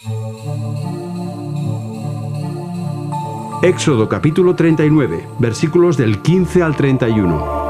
Éxodo capítulo 39, versículos del 15 al 31.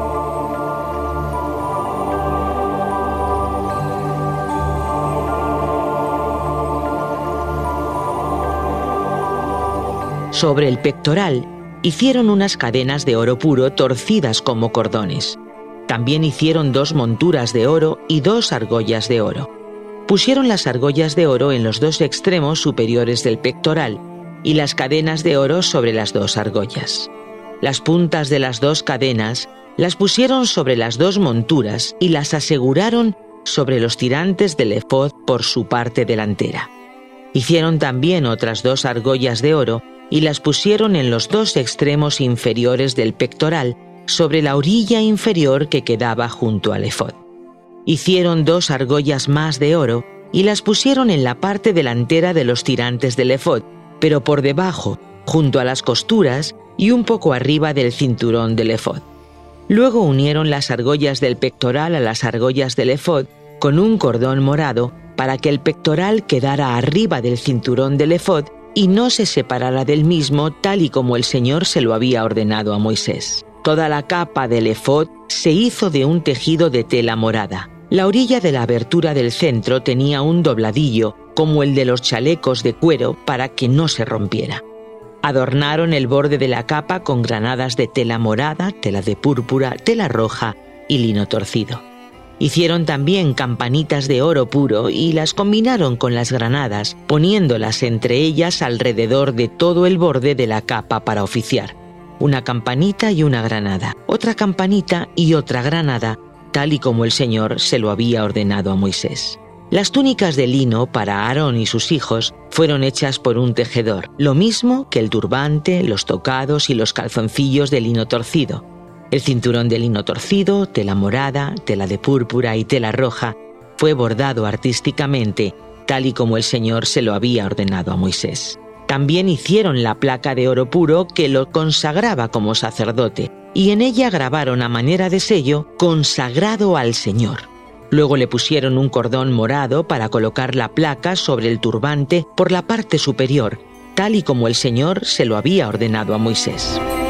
Sobre el pectoral hicieron unas cadenas de oro puro torcidas como cordones. También hicieron 2 monturas de oro y 2 argollas de oro. Pusieron las argollas de oro en los 2 extremos superiores del pectoral y las cadenas de oro sobre las 2 argollas. Las puntas de las 2 cadenas las pusieron sobre las 2 monturas y las aseguraron sobre los tirantes del efod por su parte delantera. Hicieron también otras 2 argollas de oro y las pusieron en los 2 extremos inferiores del pectoral, sobre la orilla inferior que quedaba junto al efod. Hicieron 2 argollas más de oro y las pusieron en la parte delantera de los tirantes del efod, pero por debajo, junto a las costuras y un poco arriba del cinturón del efod. Luego unieron las argollas del pectoral a las argollas del efod con un cordón morado para que el pectoral quedara arriba del cinturón del efod y no se separara del mismo, tal y como el Señor se lo había ordenado a Moisés. Toda la capa del efod se hizo de un tejido de tela morada. La orilla de la abertura del centro tenía un dobladillo, como el de los chalecos de cuero, para que no se rompiera. Adornaron el borde de la capa con granadas de tela morada, tela de púrpura, tela roja y lino torcido. Hicieron también campanitas de oro puro y las combinaron con las granadas, poniéndolas entre ellas alrededor de todo el borde de la capa para oficiar. Una campanita y una granada, otra campanita y otra granada, tal y como el Señor se lo había ordenado a Moisés. Las túnicas de lino para Aarón y sus hijos fueron hechas por un tejedor, lo mismo que el turbante, los tocados y los calzoncillos de lino torcido. El cinturón de lino torcido, tela morada, tela de púrpura y tela roja fue bordado artísticamente, tal y como el Señor se lo había ordenado a Moisés. También hicieron la placa de oro puro que lo consagraba como sacerdote, y en ella grabaron a manera de sello «Consagrado al Señor». Luego le pusieron un cordón morado para colocar la placa sobre el turbante por la parte superior, tal y como el Señor se lo había ordenado a Moisés.